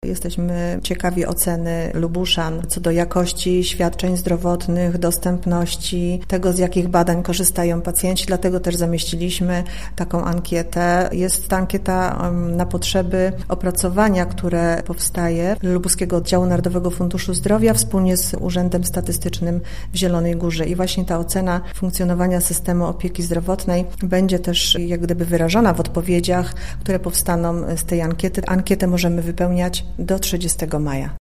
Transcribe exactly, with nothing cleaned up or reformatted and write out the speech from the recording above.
Jesteśmy ciekawi oceny Lubuszan co do jakości świadczeń zdrowotnych, dostępności, tego z jakich badań korzystają pacjenci, dlatego też zamieściliśmy taką ankietę. Jest ta ankieta na potrzeby opracowania, które powstaje Lubuskiego Oddziału Narodowego Funduszu Zdrowia wspólnie z Urzędem Statystycznym w Zielonej Górze i właśnie ta ocena funkcjonowania systemu opieki zdrowotnej będzie też jak gdyby wyrażona w odpowiedziach, które powstaną z tej ankiety. Ankietę możemy wypełniać do trzydziestego maja.